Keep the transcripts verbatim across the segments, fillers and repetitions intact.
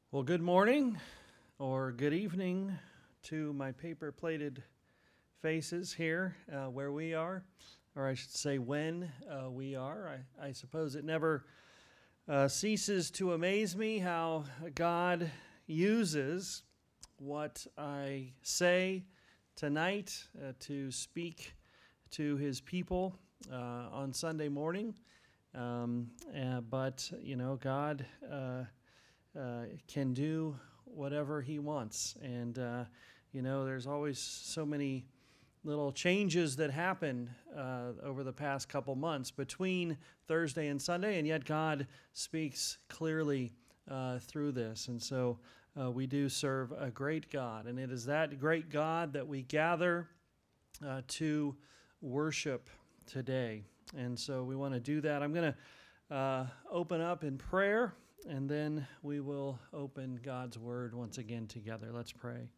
Well, good morning or good evening to my paper-plated faces here uh, where we are, or I should say when uh, we are. I, I suppose it never uh, ceases to amaze me how God uses what I say tonight uh, to speak to His people uh, on Sunday morning. Um, uh, but, you know, God... Uh, Uh, can do whatever he wants. And, uh, you know, there's always so many little changes that happen uh, over the past couple months between Thursday and Sunday, and yet God speaks clearly uh, through this. And so uh, we do serve a great God, and it is that great God that we gather uh, to worship today. And so we want to do that. I'm going to uh, open up in prayer, and then we will open God's Word once again together. Let's pray.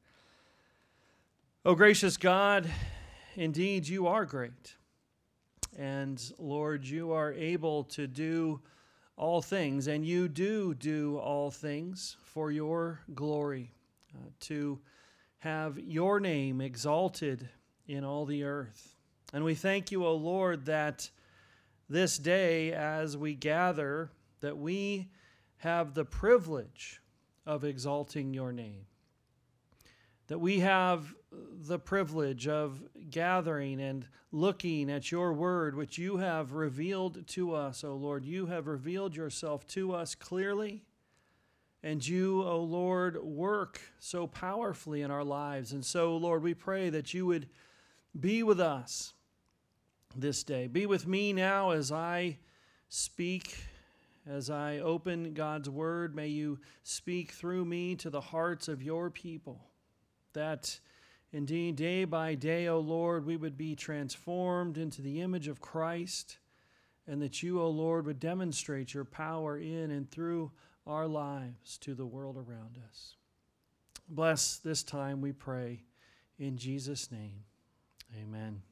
Oh, gracious God, indeed you are great. And Lord, you are able to do all things, and you do do all things for your glory, uh, to have your name exalted in all the earth. And we thank you, O Lord, that this day as we gather, that we have the privilege of exalting your name, that we have the privilege of gathering and looking at your word, which you have revealed to us, O Lord. You have revealed yourself to us clearly, and you, O Lord, work so powerfully in our lives. And so, Lord, we pray that you would be with us this day. Be with me now as I speak. As I open God's Word, may you speak through me to the hearts of your people, that indeed day by day, O Lord, we would be transformed into the image of Christ, and that you, O Lord, would demonstrate your power in and through our lives to the world around us. Bless this time, we pray, in Jesus' name. Amen.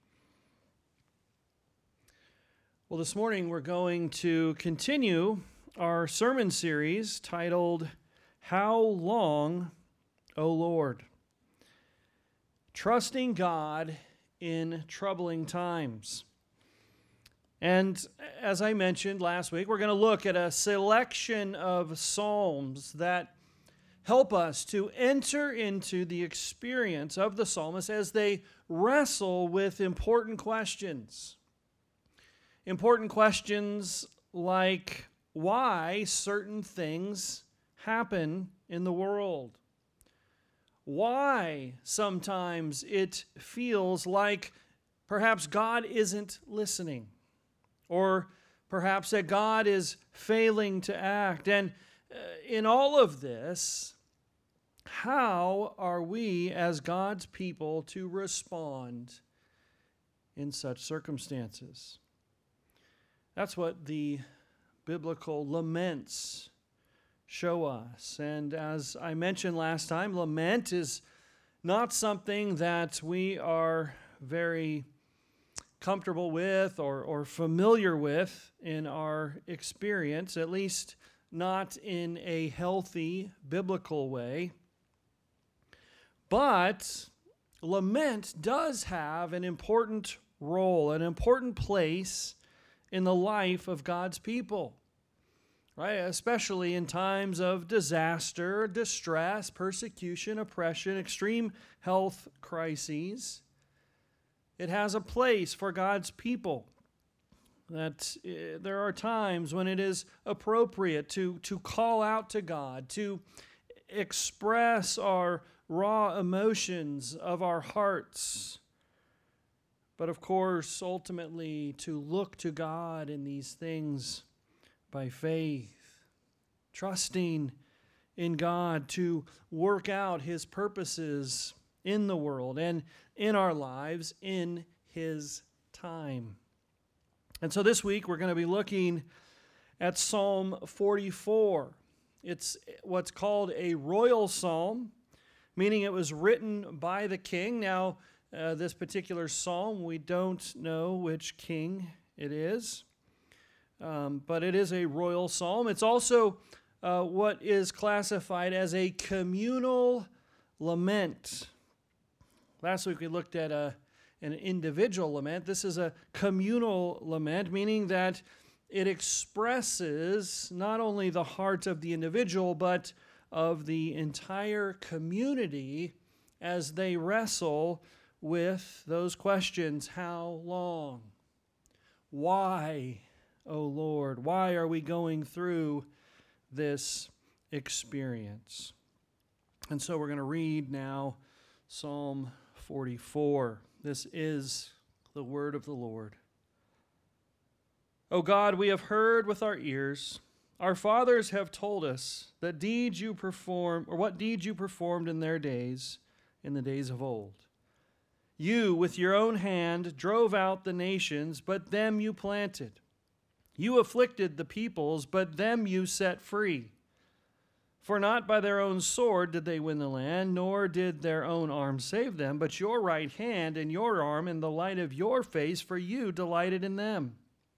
Well, this morning we're going to continue our sermon series titled, How Long, O Lord? Trusting God in Troubling Times. And as I mentioned last week, we're going to look at a selection of psalms that help us to enter into the experience of the psalmist as they wrestle with important questions. Important questions like why certain things happen in the world. Why sometimes it feels like perhaps God isn't listening, or perhaps that God is failing to act. And uh, in all of this, how are we as God's people to respond in such circumstances? That's what the biblical laments show us. And as I mentioned last time, lament is not something that we are very comfortable with or, or familiar with in our experience, at least not in a healthy biblical way. But lament does have an important role, an important place in the life of God's people, right? Especially in times of disaster, distress, persecution, oppression, extreme health crises. It has a place for God's people. That uh, there are times when it is appropriate to, to call out to God, to express our raw emotions of our hearts. But of course, ultimately, to look to God in these things by faith, trusting in God to work out His purposes in the world and in our lives in His time. And so this week, we're going to be looking at Psalm forty-four. It's what's called a royal psalm, meaning it was written by the king. Now, Uh, this particular psalm, we don't know which king it is, um, but it is a royal psalm. It's also uh, what is classified as a communal lament. Last week we looked at a, an individual lament. This is a communal lament, meaning that it expresses not only the heart of the individual, but of the entire community as they wrestle with those questions. How long? Why, O Lord? Why are we going through this experience? And so we're going to read now Psalm forty-four. This is the word of the Lord. O God, we have heard with our ears. Our fathers have told us that deeds you perform, or what deeds you performed in their days, in the days of old. You, with your own hand, drove out the nations, but them you planted. You afflicted the peoples, but them you set free. For not by their own sword did they win the land, nor did their own arm save them, but your right hand and your arm in the light of your face, for you delighted in them.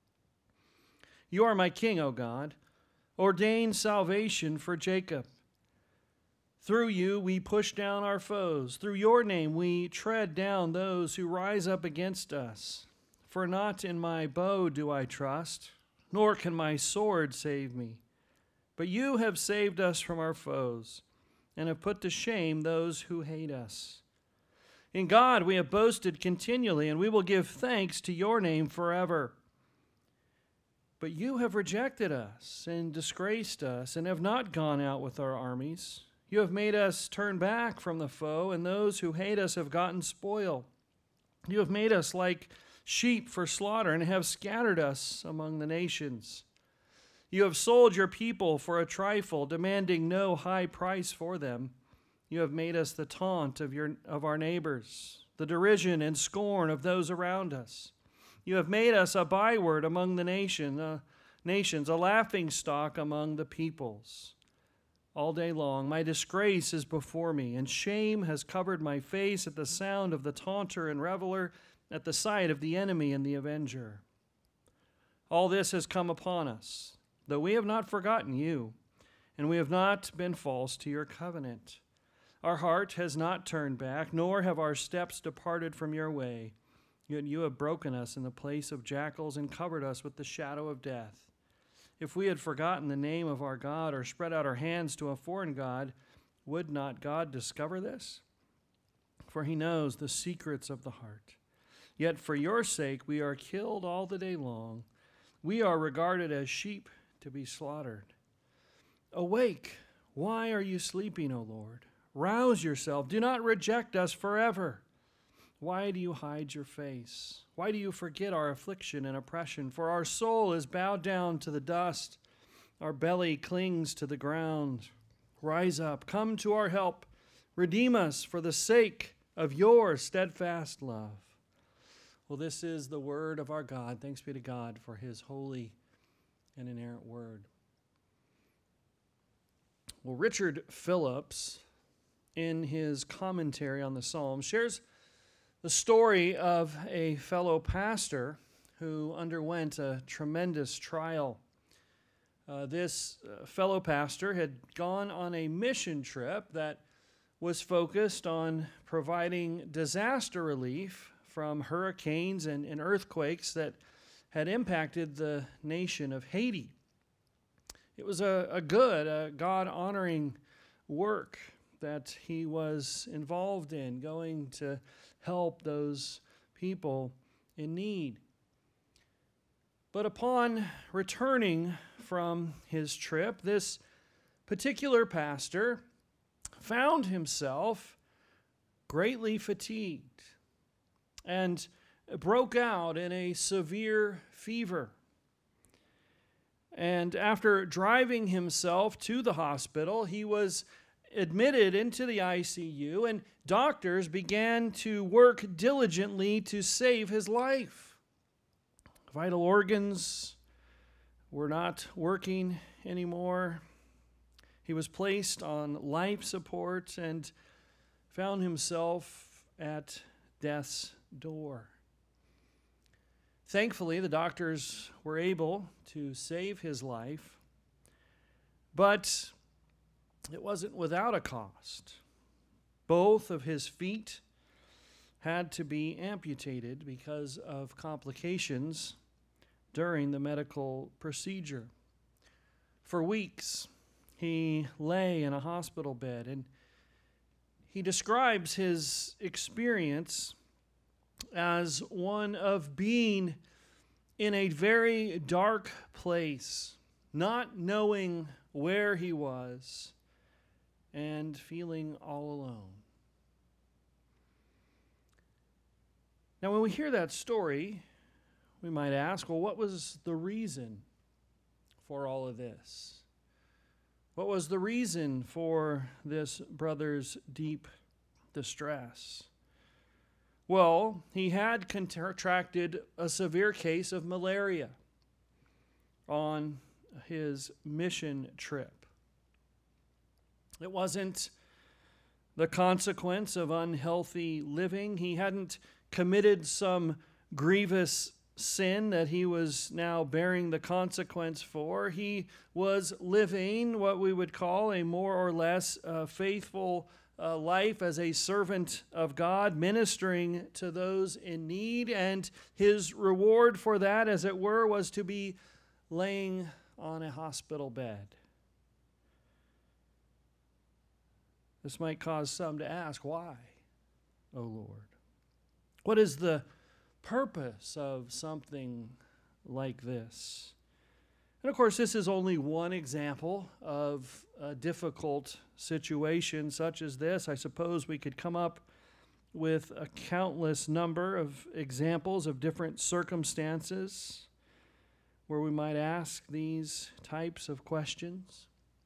You are my king, O God. Ordain salvation for Jacob. Through you we push down our foes. Through your name we tread down those who rise up against us. For not in my bow do I trust, nor can my sword save me. But you have saved us from our foes, and have put to shame those who hate us. In God we have boasted continually, and we will give thanks to your name forever. But you have rejected us and disgraced us, and have not gone out with our armies. You have made us turn back from the foe, and those who hate us have gotten spoil. You have made us like sheep for slaughter, and have scattered us among the nations. You have sold your people for a trifle, demanding no high price for them. You have made us the taunt of your of our neighbors, the derision and scorn of those around us. You have made us a byword among the nation, uh, nations, a laughingstock among the peoples. All day long my disgrace is before me, and shame has covered my face at the sound of the taunter and reveler, at the sight of the enemy and the avenger. All this has come upon us, though we have not forgotten you, and we have not been false to your covenant. Our heart has not turned back, nor have our steps departed from your way. Yet you have broken us in the place of jackals and covered us with the shadow of death. If we had forgotten the name of our God or spread out our hands to a foreign god, would not God discover this? For he knows the secrets of the heart. Yet for your sake we are killed all the day long. We are regarded as sheep to be slaughtered. Awake! Why are you sleeping, O Lord? Rouse yourself. Do not reject us forever. Why do you hide your face? Why do you forget our affliction and oppression? For our soul is bowed down to the dust. Our belly clings to the ground. Rise up, come to our help. Redeem us for the sake of your steadfast love. Well, this is the word of our God. Thanks be to God for his holy and inerrant word. Well, Richard Phillips, in his commentary on the Psalm, shares the story of a fellow pastor who underwent a tremendous trial. Uh, this uh, fellow pastor had gone on a mission trip that was focused on providing disaster relief from hurricanes and, and earthquakes that had impacted the nation of Haiti. It was a, a good, a God-honoring work that he was involved in, going to help those people in need. But upon returning from his trip, this particular pastor found himself greatly fatigued and broke out in a severe fever. And after driving himself to the hospital, he was admitted into the I C U, and doctors began to work diligently to save his life. Vital organs were not working anymore. He was placed on life support and found himself at death's door. Thankfully, the doctors were able to save his life, But it wasn't without a cost. Both of his feet had to be amputated because of complications during the medical procedure. For weeks, he lay in a hospital bed, and he describes his experience as one of being in a very dark place, not knowing where he was, and feeling all alone. Now, when we hear that story, we might ask, well, what was the reason for all of this? What was the reason for this brother's deep distress? Well, he had contracted a severe case of malaria on his mission trip. It wasn't the consequence of unhealthy living. He hadn't committed some grievous sin that he was now bearing the consequence for. He was living what we would call a more or less uh, faithful uh, life as a servant of God, ministering to those in need, and his reward for that, as it were, was to be laying on a hospital bed. This might cause some to ask, why, O Lord? What is the purpose of something like this? And of course, this is only one example of a difficult situation such as this. I suppose we could come up with a countless number of examples of different circumstances where we might ask these types of questions.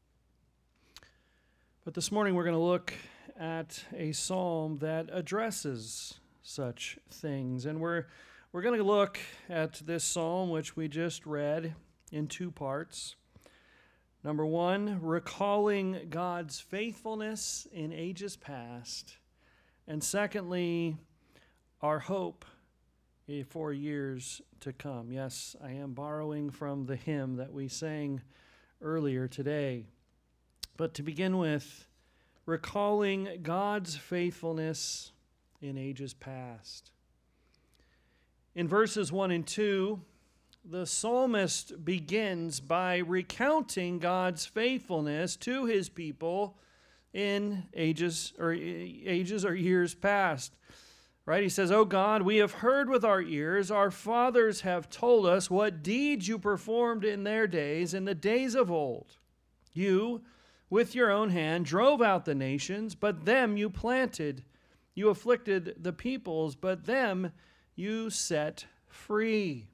But this morning we're going to look at a psalm that addresses such things. And we're we're going to look at this psalm, which we just read, in two parts. Number one, recalling God's faithfulness in ages past. And secondly, our hope for years to come. Yes, I am borrowing from the hymn that we sang earlier today. But to begin with, recalling God's faithfulness in ages past. In verses one and two, the psalmist begins by recounting God's faithfulness to his people in ages or ages or years past. Right? He says, "O God, we have heard with our ears, our fathers have told us what deeds you performed in their days, in the days of old. You, with your own hand, drove out the nations, but them you planted. You afflicted the peoples, but them you set free."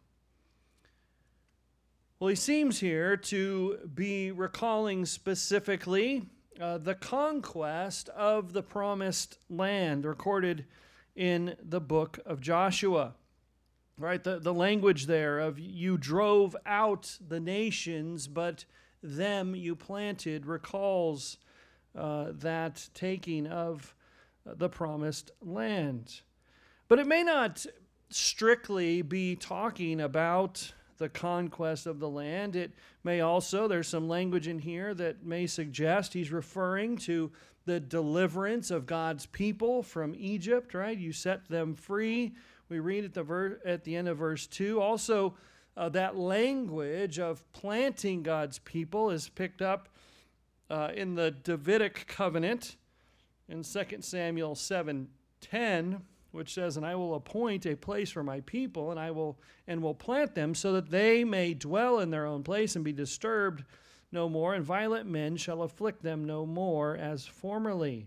Well, he seems here to be recalling specifically uh, the conquest of the promised land recorded in the book of Joshua. Right? The, the language there of you drove out the nations, but them you planted recalls uh, that taking of the promised land. But it may not strictly be talking about the conquest of the land. It may also, there's some language in here that may suggest he's referring to the deliverance of God's people from Egypt, right? You set them free. We read at the ver- at the end of verse two. Also, uh, that language of planting God's people is picked up uh, in the Davidic covenant in Second Samuel seven ten, which says, "And I will appoint a place for my people, and I will and will plant them, so that they may dwell in their own place and be disturbed no more, and violent men shall afflict them no more as formerly."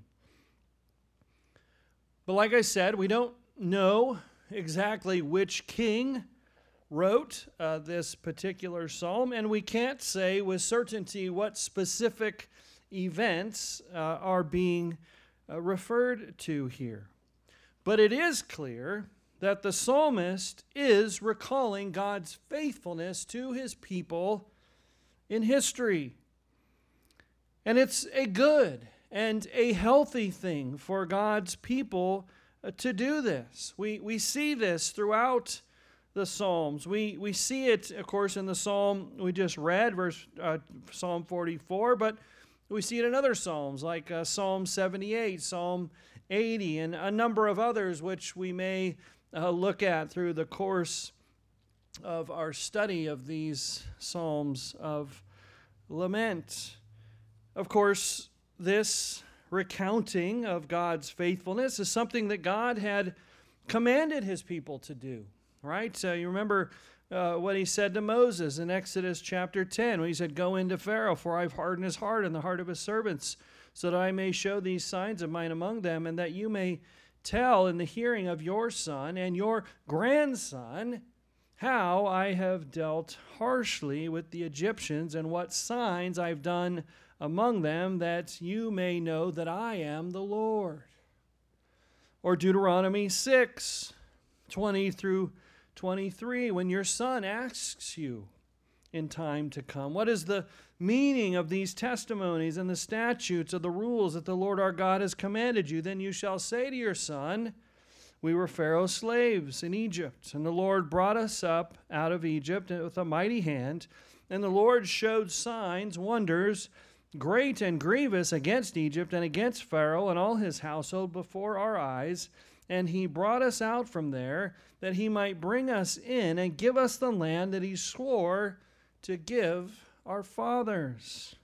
But like I said, we don't know exactly which king wrote uh, this particular psalm, and we can't say with certainty what specific events uh, are being uh, referred to here. But it is clear that the psalmist is recalling God's faithfulness to his people in history. And it's a good and a healthy thing for God's people uh, to do this. We, we see this throughout the Psalms. We we see it, of course, in the Psalm we just read, verse uh, Psalm forty-four, but we see it in other Psalms like uh, Psalm seventy-eight, Psalm eighty, and a number of others which we may uh, look at through the course of our study of these Psalms of lament. Of course, this recounting of God's faithfulness is something that God had commanded his people to do, right? So you remember uh, what he said to Moses in Exodus chapter ten, when he said, "Go into Pharaoh, for I've hardened his heart and the heart of his servants, so that I may show these signs of mine among them, and that you may tell in the hearing of your son and your grandson how I have dealt harshly with the Egyptians and what signs I've done among them, that you may know that I am the Lord." Or Deuteronomy six, twenty through twenty-three, when your son asks you in time to come, "What is the meaning of these testimonies and the statutes of the rules that the Lord our God has commanded you? Then you shall say to your son, we were Pharaoh's slaves in Egypt, and the Lord brought us up out of Egypt with a mighty hand, and the Lord showed signs, wonders, great and grievous against Egypt and against Pharaoh and all his household before our eyes, and he brought us out from there, that he might bring us in and give us the land that he swore to give our fathers."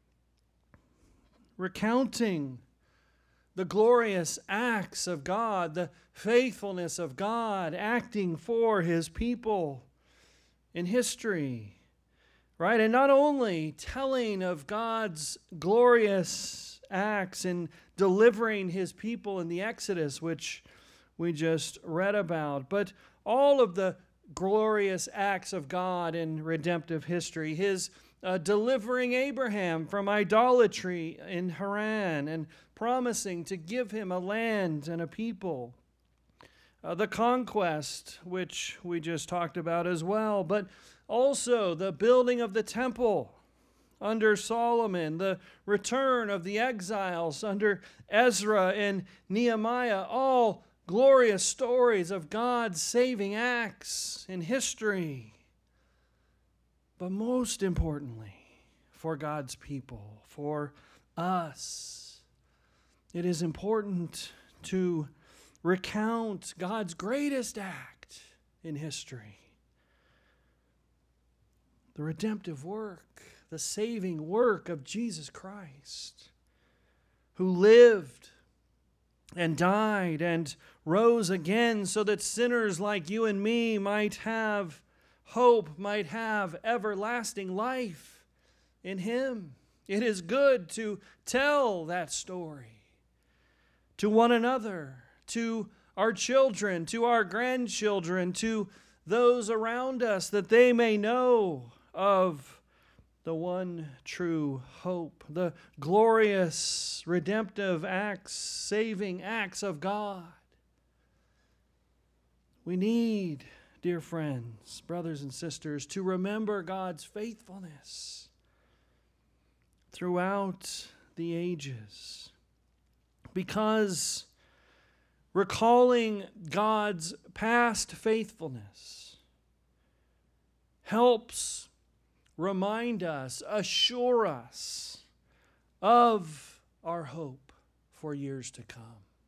Recounting the glorious acts of God, the faithfulness of God acting for his people in history, right? And not only telling of God's glorious acts in delivering his people in the Exodus, which we just read about, but all of the glorious acts of God in redemptive history, his uh, delivering Abraham from idolatry in Haran and promising to give him a land and a people. Uh, the conquest, which we just talked about as well, but also the building of the temple under Solomon, the return of the exiles under Ezra and Nehemiah, all glorious stories of God's saving acts in history. But most importantly, for God's people, for us, it is important to recount God's greatest act in history. The redemptive work, the saving work of Jesus Christ, who lived and died and rose again so that sinners like you and me might have hope, might have everlasting life in him. It is good to tell that story to one another, to our children, to our grandchildren, to those around us, that they may know of the one true hope, the glorious redemptive acts, saving acts of God. We need, dear friends, brothers and sisters, to remember God's faithfulness throughout the ages, because recalling God's past faithfulness helps remind us, assure us of our hope for years to come.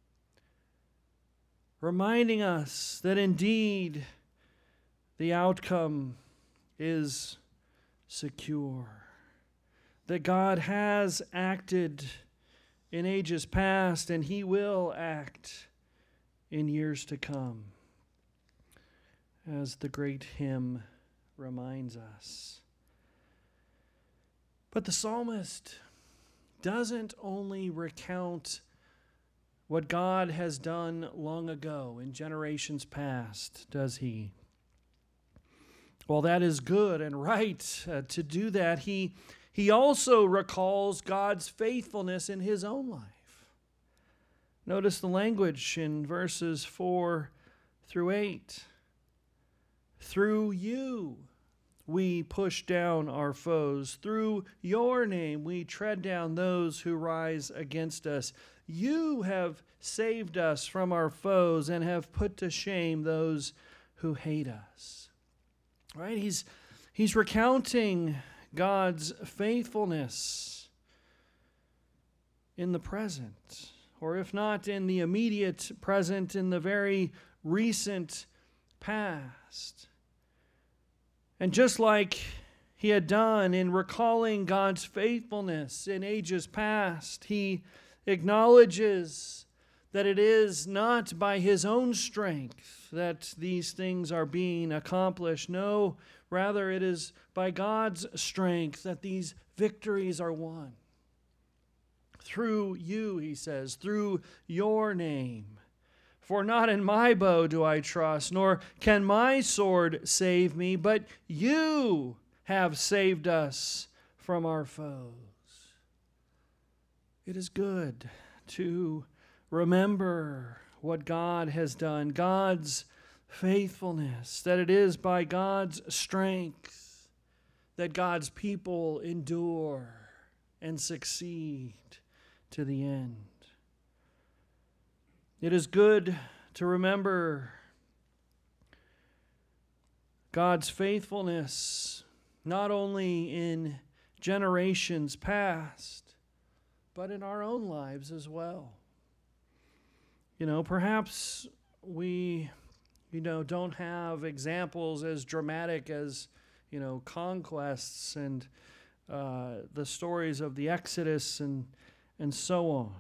Reminding us that indeed the outcome is secure, that God has acted in ages past and he will act in years to come, as the great hymn reminds us. But the psalmist doesn't only recount what God has done long ago in generations past, does he? While that is good and right uh, to do that, he, he also recalls God's faithfulness in his own life. Notice the language in verses four through eight. Through you we push down our foes. Through your name we tread down those who rise against us. You have saved us from our foes and have put to shame those who hate us. Right? He's, he's recounting God's faithfulness in the present, or if not in the immediate present, in the very recent past. And just like he had done in recalling God's faithfulness in ages past, he acknowledges that it is not by his own strength that these things are being accomplished. No, rather it is by God's strength that these victories are won. Through you, he says, through your name. For not in my bow do I trust, nor can my sword save me, but you have saved us from our foes. It is good to remember what God has done, God's faithfulness, that it is by God's strength that God's people endure and succeed to the end. It is good to remember God's faithfulness not only in generations past, but in our own lives as well. You know, perhaps we, you know, don't have examples as dramatic as, you know, conquests and uh, the stories of the Exodus and and so on.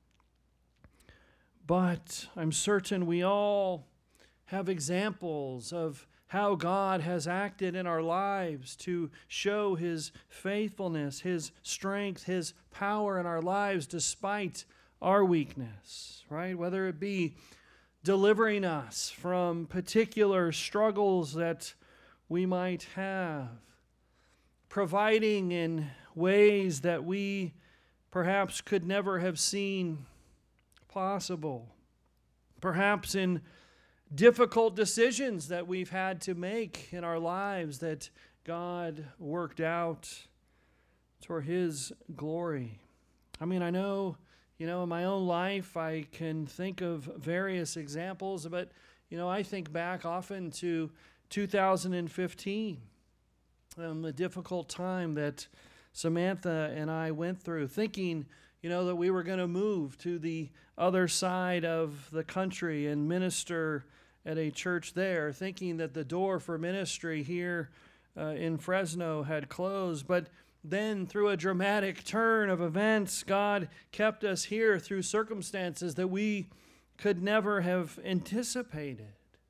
But I'm certain we all have examples of how God has acted in our lives to show his faithfulness, his strength, his power in our lives despite our weakness, right? Whether it be delivering us from particular struggles that we might have, providing in ways that we perhaps could never have seen possible, perhaps in difficult decisions that we've had to make in our lives that God worked out for his glory. I mean, I know, you know, in my own life, I can think of various examples, but, you know, I think back often to two thousand fifteen, um, the difficult time that Samantha and I went through, thinking, you know, that we were going to move to the other side of the country and minister at a church there, thinking that the door for ministry here uh, in Fresno had closed. But then through a dramatic turn of events, God kept us here through circumstances that we could never have anticipated.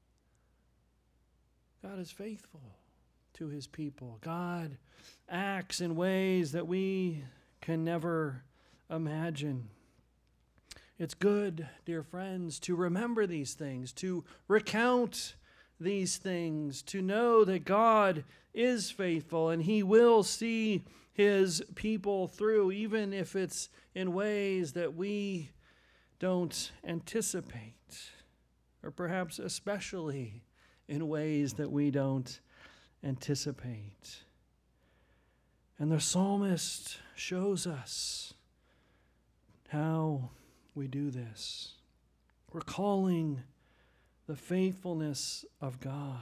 God is faithful to his people. God acts in ways that we can never imagine. It's good, dear friends, to remember these things, to recount these things, to know that God is faithful and he will see his people through, even if it's in ways that we don't anticipate, or perhaps especially in ways that we don't anticipate. And the psalmist shows us how we do this, recalling the faithfulness of God.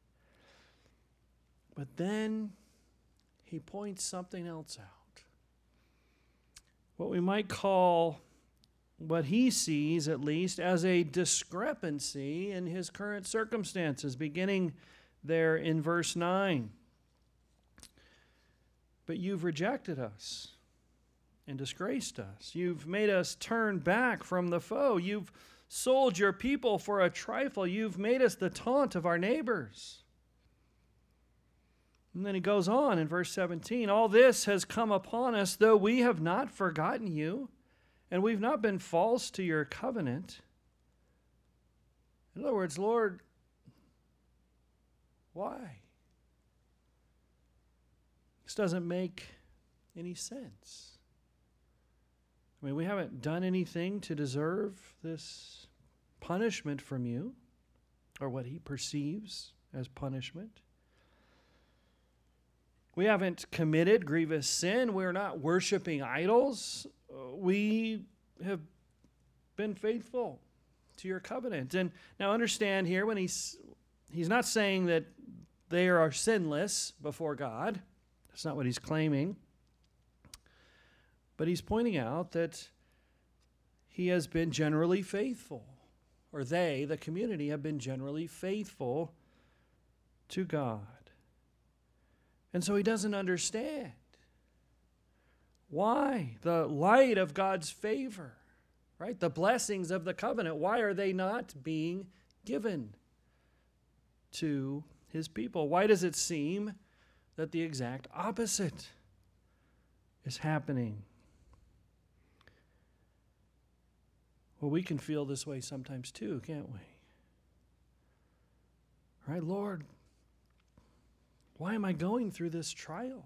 But then he points something else out. What we might call, what he sees at least, as a discrepancy in his current circumstances, beginning there in verse nine. But you've rejected us and disgraced us. You've made us turn back from the foe. You've sold your people for a trifle. You've made us the taunt of our neighbors. And then he goes on in verse seventeen. All this has come upon us, though we have not forgotten you, and we've not been false to your covenant. In other words, Lord, why? This doesn't make any sense. I mean, we haven't done anything to deserve this punishment from you, or what he perceives as punishment. We haven't committed grievous sin. We're not worshiping idols. We have been faithful to your covenant. And now understand here, when he's he's not saying that they are sinless before God. That's not what he's claiming. But he's pointing out that he has been generally faithful, or they, the community, have been generally faithful to God. And so he doesn't understand why the light of God's favor, right, the blessings of the covenant, why are they not being given to his people? Why does it seem that the exact opposite is happening? Well, we can feel this way sometimes too, can't we? Right, Lord, why am I going through this trial?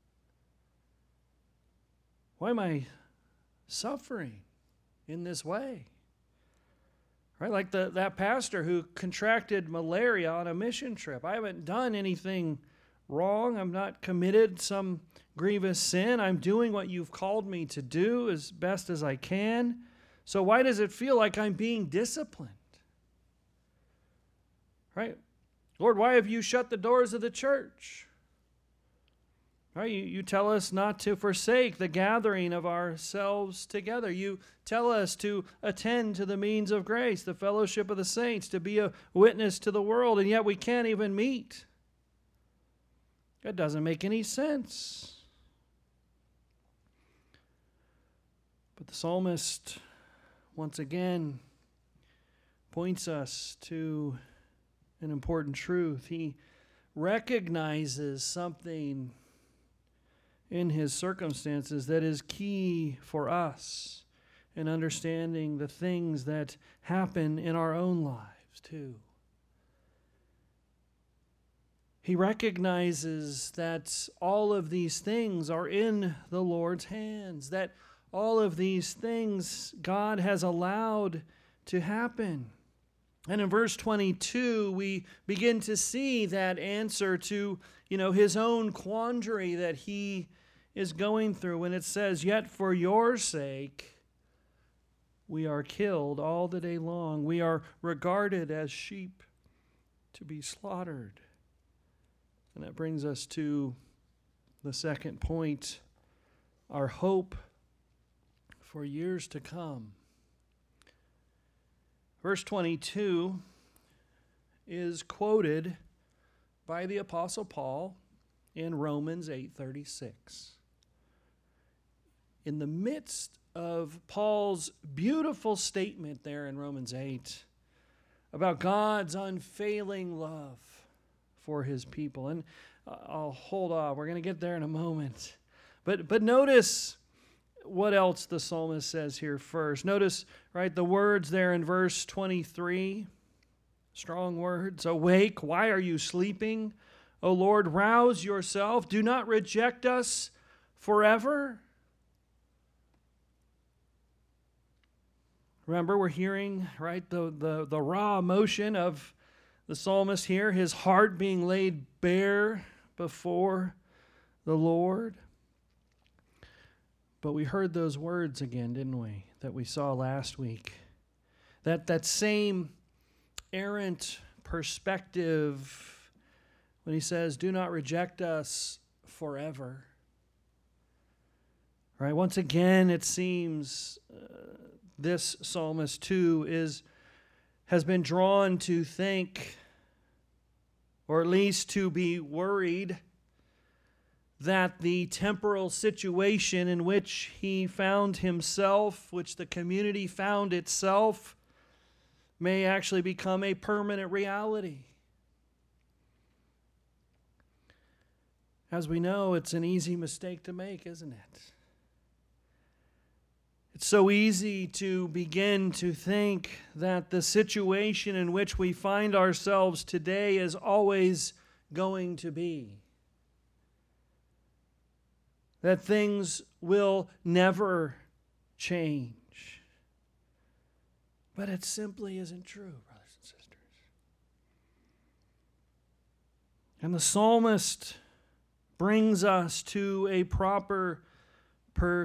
Why am I suffering in this way? Right, like the, that pastor who contracted malaria on a mission trip. I haven't done anything wrong. I'm not committed some grievous sin. I'm doing what you've called me to do as best as I can. So why does it feel like I'm being disciplined? Right? Lord, why have you shut the doors of the church? Right? You, you tell us not to forsake the gathering of ourselves together. You tell us to attend to the means of grace, the fellowship of the saints, to be a witness to the world, and yet we can't even meet. That doesn't make any sense. But the psalmist, once again, points us to an important truth. He recognizes something in his circumstances that is key for us in understanding the things that happen in our own lives too. He recognizes that all of these things are in the Lord's hands, that all of these things God has allowed to happen. And in verse twenty-two, we begin to see that answer to, you know, his own quandary that he is going through when it says, "Yet for your sake we are killed all the day long. We are regarded as sheep to be slaughtered." And that brings us to the second point, our hope for years to come. Verse twenty-two is quoted by the Apostle Paul in Romans eight thirty-six. In the midst of Paul's beautiful statement there in Romans eight about God's unfailing love for his people. And I'll hold off. We're going to get there in a moment. But but notice what else the psalmist says here first. Notice, right, the words there in verse twenty-three. Strong words. "Awake, why are you sleeping? O Lord, rouse yourself. Do not reject us forever." Remember, we're hearing, right, the, the, the raw emotion of the psalmist here, his heart being laid bare before the Lord. But we heard those words again, didn't we, that we saw last week. That, that same errant perspective when he says, "Do not reject us forever." Right? Once again, it seems uh, this psalmist too is has been drawn to think, or at least to be worried, that the temporal situation in which he found himself, which the community found itself, may actually become a permanent reality. As we know, it's an easy mistake to make, isn't it? It's so easy to begin to think that the situation in which we find ourselves today is always going to be. That things will never change. But it simply isn't true, brothers and sisters. And the psalmist brings us to a proper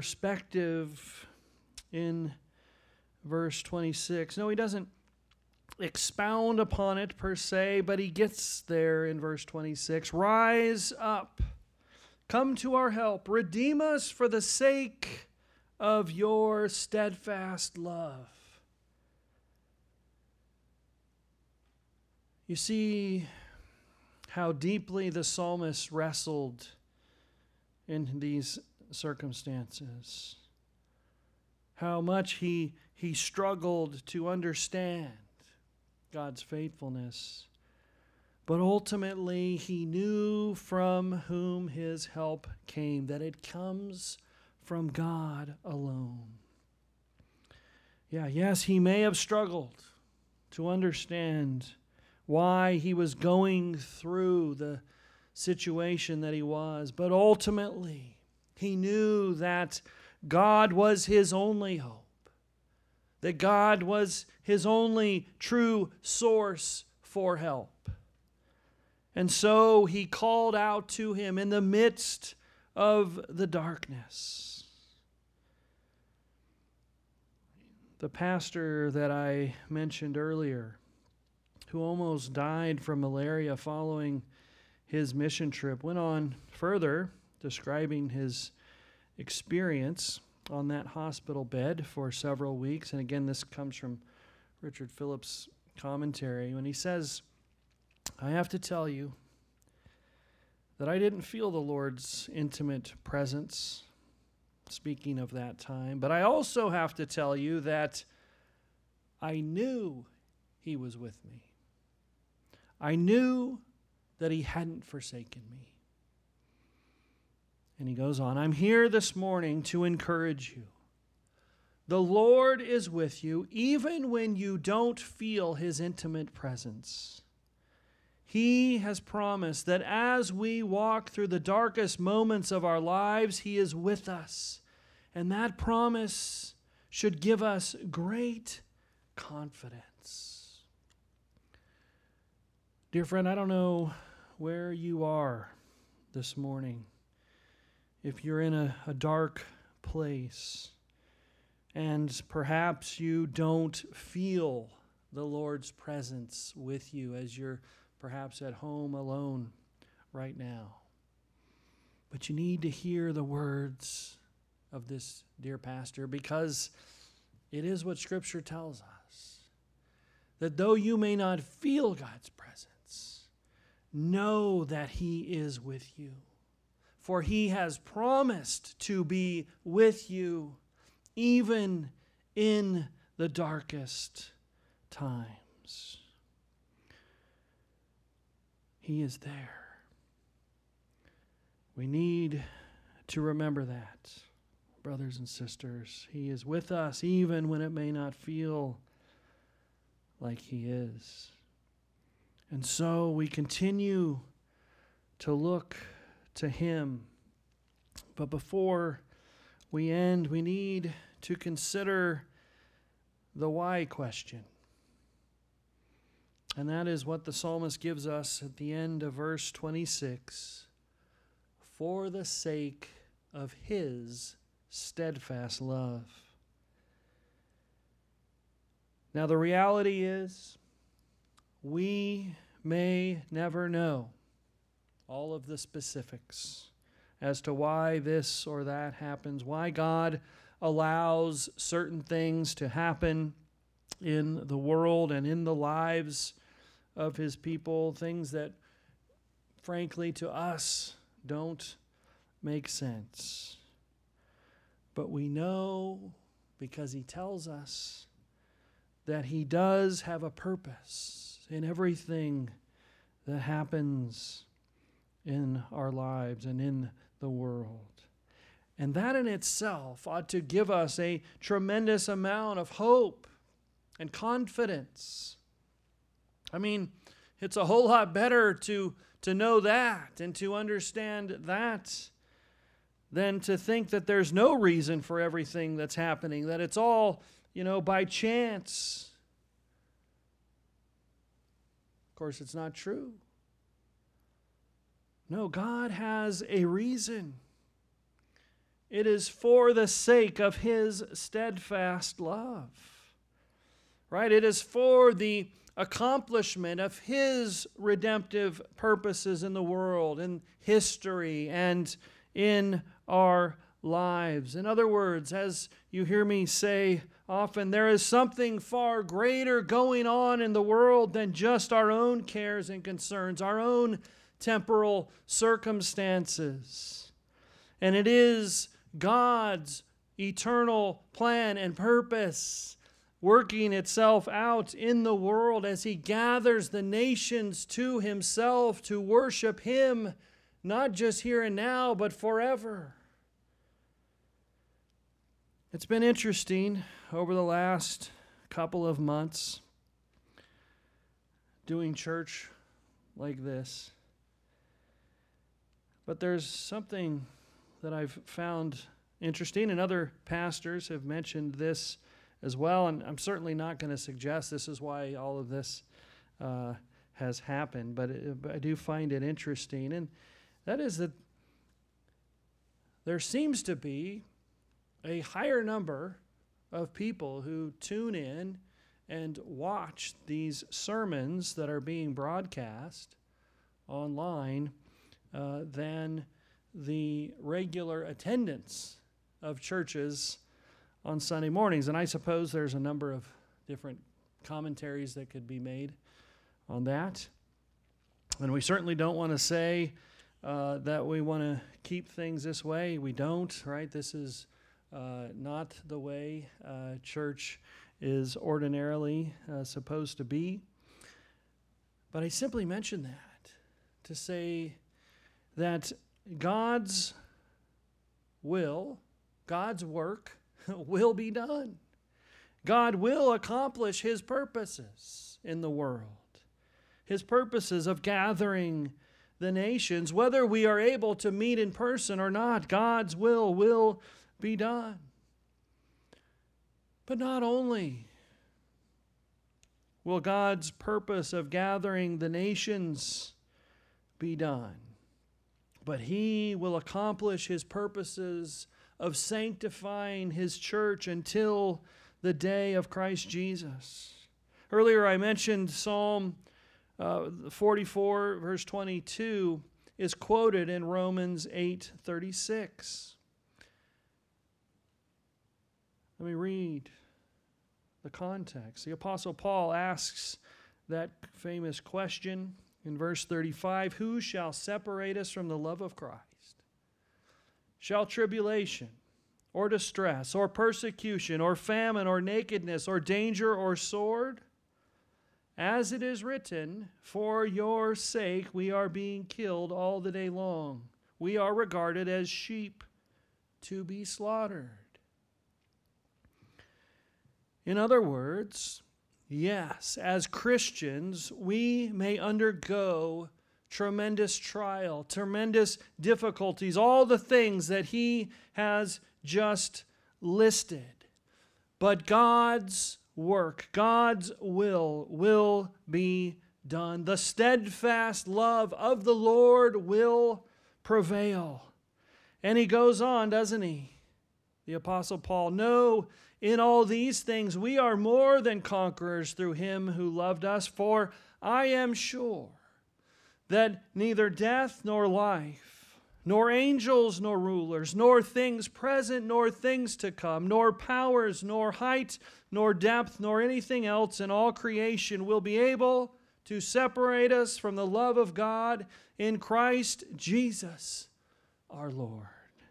perspective in verse twenty-six. No, he doesn't expound upon it per se, but he gets there in verse twenty-six. Rise up, come to our help, redeem us for the sake of your steadfast love. You see how deeply the psalmist wrestled in these circumstances. How much he, he struggled to understand God's faithfulness. But ultimately, he knew from whom his help came, that it comes from God alone. Yeah, yes, he may have struggled to understand why he was going through the situation that he was, but ultimately, he knew that God was his only hope, that God was his only true source for help. And so he called out to him in the midst of the darkness. The pastor that I mentioned earlier, who almost died from malaria following his mission trip, went on further describing his experience on that hospital bed for several weeks. And again, this comes from Richard Phillips' commentary when he says, I have to tell you that I didn't feel the Lord's intimate presence, speaking of that time, but I also have to tell you that I knew he was with me. I knew that he hadn't forsaken me. And he goes on, I'm here this morning to encourage you. The Lord is with you even when you don't feel his intimate presence. He has promised that as we walk through the darkest moments of our lives, he is with us. And that promise should give us great confidence. Dear friend, I don't know where you are this morning. If you're in a, a dark place and perhaps you don't feel the Lord's presence with you as you're perhaps at home alone right now. But you need to hear the words of this dear pastor, because it is what Scripture tells us. That though you may not feel God's presence, know that he is with you. For he has promised to be with you even in the darkest times. He is there. We need to remember that, brothers and sisters. He is with us even when it may not feel like he is. And so we continue to look to him. But before we end, we need to consider the why question. And that is what the psalmist gives us at the end of verse twenty-six. For the sake of his steadfast love. Now the reality is, we may never know all of the specifics as to why this or that happens, why God allows certain things to happen in the world and in the lives of his people, things that, frankly, to us don't make sense. But we know, because he tells us, that he does have a purpose in everything that happens in our lives and in the world. And that in itself ought to give us a tremendous amount of hope and confidence. I mean, it's a whole lot better to, to know that and to understand that than to think that there's no reason for everything that's happening, that it's all, you know, by chance. Of course, it's not true. No, God has a reason. It is for the sake of his steadfast love. Right? It is for the accomplishment of His redemptive purposes in the world, in history, and in our lives. In other words, as you hear me say often, there is something far greater going on in the world than just our own cares and concerns, our own temporal circumstances. And it is God's eternal plan and purpose working itself out in the world as He gathers the nations to Himself to worship Him, not just here and now, but forever. It's been interesting over the last couple of months doing church like this. But there's something that I've found interesting, and other pastors have mentioned this as well, and I'm certainly not going to suggest this is why all of this uh, has happened, but, it, but I do find it interesting, and that is that there seems to be a higher number of people who tune in and watch these sermons that are being broadcast online uh, than the regular attendance of churches on Sunday mornings. And I suppose there's a number of different commentaries that could be made on that. And we certainly don't want to say uh, that we want to keep things this way. We don't, right? This is uh, not the way uh, church is ordinarily uh, supposed to be. But I simply mention that to say that God's will, God's work will be done. God will accomplish His purposes in the world. His purposes of gathering the nations, whether we are able to meet in person or not, God's will will be done. But not only will God's purpose of gathering the nations be done, but He will accomplish His purposes of sanctifying His church until the day of Christ Jesus. Earlier I mentioned Psalm uh, forty-four, verse twenty-two, is quoted in Romans eight thirty-six. Let me read the context. The Apostle Paul asks that famous question in verse thirty-five, "Who shall separate us from the love of Christ? Shall tribulation, or distress, or persecution, or famine, or nakedness, or danger, or sword? As it is written, for your sake we are being killed all the day long. We are regarded as sheep to be slaughtered." In other words, yes, as Christians, we may undergo tremendous trial, tremendous difficulties, all the things that he has just listed. But God's work, God's will, will be done. The steadfast love of the Lord will prevail. And he goes on, doesn't he? The Apostle Paul, "No, in all these things we are more than conquerors through him who loved us, for I am sure that neither death nor life, nor angels nor rulers, nor things present nor things to come, nor powers, nor height, nor depth, nor anything else in all creation will be able to separate us from the love of God in Christ Jesus our Lord."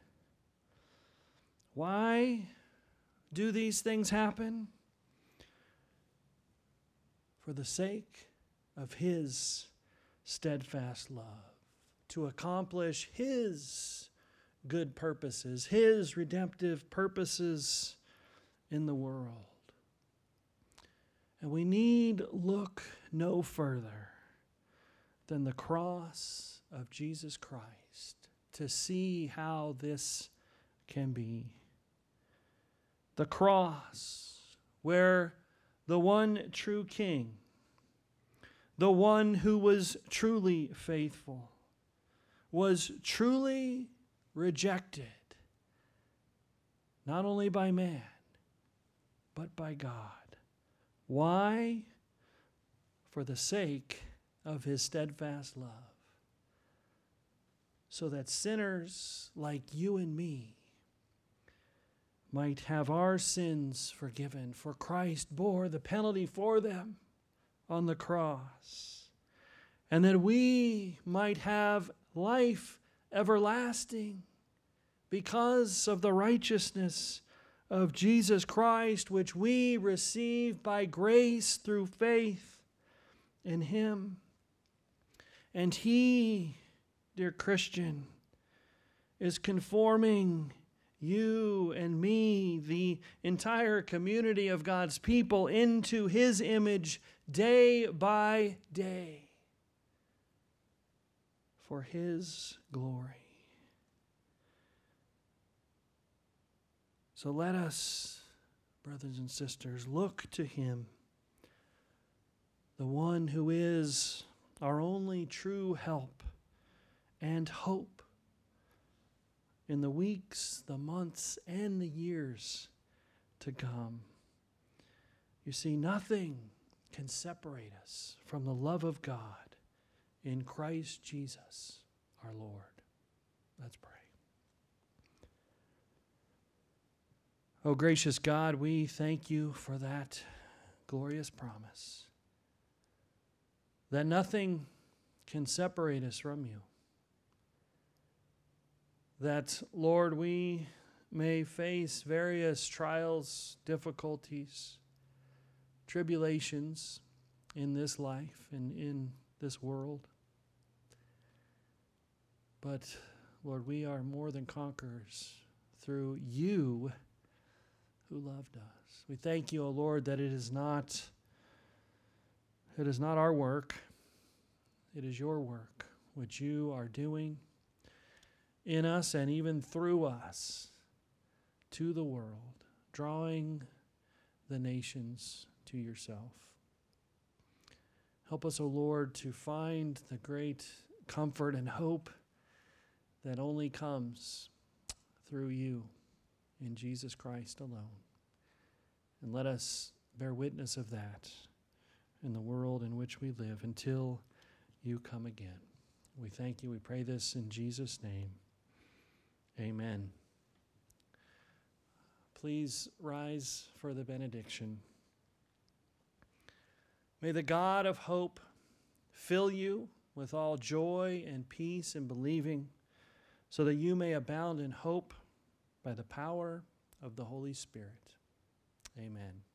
Why do these things happen? For the sake of his steadfast love, to accomplish his good purposes, his redemptive purposes in the world. And we need look no further than the cross of Jesus Christ to see how this can be. The cross, where the one true King, the one who was truly faithful, was truly rejected, not only by man, but by God. Why? for the sake of his steadfast love, so that sinners like you and me might have our sins forgiven, for Christ bore the penalty for them on the cross, and that we might have life everlasting because of the righteousness of Jesus Christ, which we receive by grace through faith in him. And he, dear Christian, is conforming you and me, the entire community of God's people, into his image day by day for his glory. So let us, brothers and sisters, look to him, the one who is our only true help and hope in the weeks, the months, and the years to come. You see, nothing can separate us from the love of God in Christ Jesus our Lord. Let's pray. Oh, gracious God, we thank you for that glorious promise that nothing can separate us from you. That, Lord, we may face various trials, difficulties, tribulations in this life and in this world. But, Lord, we are more than conquerors through you who loved us. We thank you, O Lord, that it is not, it is not our work, it is your work, which you are doing in us and even through us to the world, drawing the nations to yourself. Help us, O Lord, to find the great comfort and hope that only comes through you in Jesus Christ alone. And let us bear witness of that in the world in which we live until you come again. We thank you. We pray this in Jesus' name. Amen. Please rise for the benediction. May the God of hope fill you with all joy and peace in believing, so that you may abound in hope by the power of the Holy Spirit. Amen.